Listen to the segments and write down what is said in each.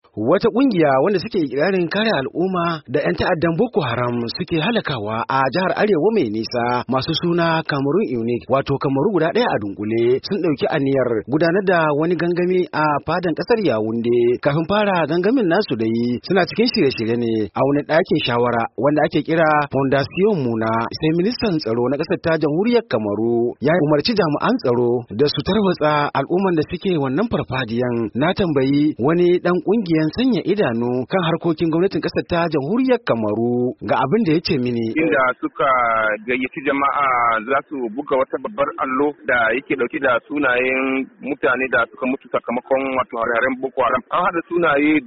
Wata kungiya wanda suke ikirarin kare al'umma da 'yan ta'addan Boko Haram suke halakawa a jihar Arewa mai nisa masu suna Cameroon Unique wato Kamaru guda ɗaya a dunkule sun ɗauki aniyar gudanar da wani gangami a fadan ƙasar Yawunde. Kafin fara gangamin nasu dai suna cikin shirye-shirye ne a wani ɗakin shawara wanda ake kira Fondation Muna. Sai ministan tsaro na ƙasar ta jamhuriyar Kamaru ya umarci jami'an tsaro da su tarwatsa al'umman da suke wannan farfadiyan. Na tambayi wani ɗan ƙungiyar sanya idanu kan harkokin gwamnatin kasar ta jamhuriyar Kamaru ga abin da ya ce mini. Inda suka gayyaci jama'a za su buga wata babbar allo da yake dauke da sunayen mutane da suka mutu sakamakon wato hararen Boko Haram. An hada sunaye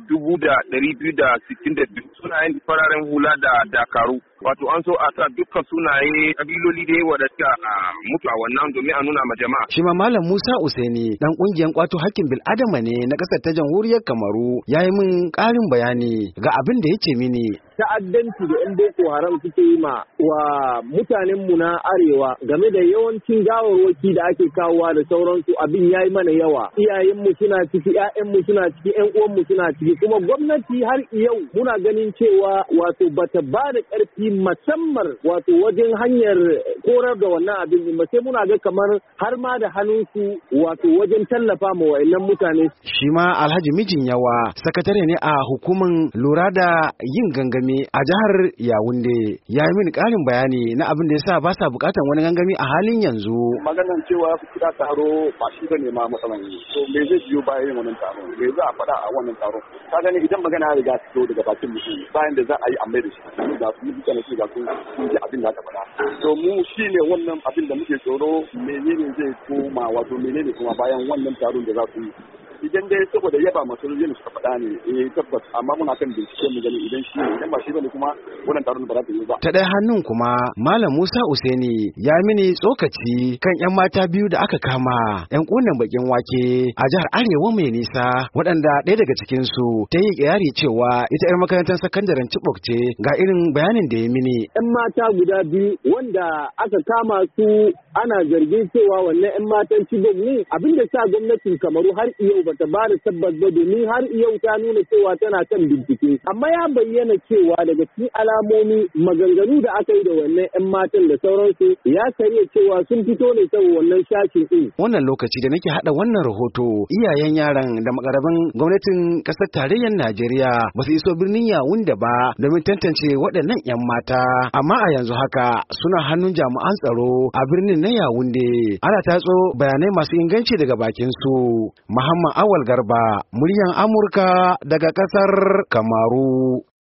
2,262 sunayen fararen hula da dakaru. Wato an so a sa dukkan sunaye kabiloli da yawa da suka mutu a wannan domin a nuna ma jama'a. Shi ma Malam Musa Usaini dan kungiyar kwato hakkin bil'adama ne na kasar ta jamhuriyar Kamaru ya yi min ƙarin bayani ga abin da ya ce mini. Ta'addanci da 'yan Boko Haram suke yi ma wa mutanenmu na arewa game da yawancin gawarwaki da ake kawowa da sauransu abin ya yi mana yawa. Iyayenmu suna ciki, 'ya'yanmu suna ciki, 'yan uwanmu suna ciki, kuma gwamnati har yau muna ganin cewa wato bata ba da ƙarfi musamman wato wajen hanyar korar da wannan abin ba, sai muna ga kamar har ma da hannunsu wato wajen tallafa ma wa'annan mutane. Shi ma Alhaji Mijin Yawa sakatare ne a hukumar lura da yin gangami a jihar Yawunde ya yi mini ƙarin bayani na abin da yasa ba sa buƙatar wani gangami a halin yanzu. Maganar cewa su kira taro ba shi bane ma matsalan yi. To me zai biyo bayan wannan taro? Me za a faɗa a wannan taro? Ka gani idan magana ya riga fito daga bakin mutum bayan da za a yi amai da shi. Ga su mutane su ga sun ji abin da aka faɗa. To mu shi ne wannan abin da muke tsoro menene zai koma wato menene kuma bayan wannan taron da za su yi. Idan dai saboda yaba masu yin suka faɗa ne tabbas amma muna kan bincike mu gani idan shi idan ba shi bane kuma wannan taron ba za ta yi ba. Ta ɗaya hannun kuma Malam Musa Usaini ya mini tsokaci kan 'yan mata biyu da aka kama 'yan ƙunan bakin wake a jihar Arewa mai nisa waɗanda ɗaya daga cikin su ta yi kirari cewa ita 'yar makarantar sakandaren Chibok ce ga irin bayanin da ya mini. 'Yan mata guda biyu wanda aka kama su ana zargin cewa wannan 'yan matan Chibok ne abinda sa gwamnatin Kamaru har yau bata ba da tabbas ba domin har yau ta nuna cewa tana kan bincike amma ya bayyana cewa daga cikin alamomi maganganu da aka yi da wannan 'yan matan da sauransu ya karya cewa sun fito ne saboda wannan shashin din. Wannan lokaci da nake hada wannan rahoto iyayen yaran da makarabin gwamnatin kasar tarayyar Najeriya ba su iso birnin Yawunde ba domin tantance waɗannan 'yan mata amma a yanzu haka suna hannun jami'an tsaro a birnin na Yawunde ana tatso bayanai masu inganci daga bakin su. Muhammad Awal Garba, muryan Amurka daga ƙasar Kamaru.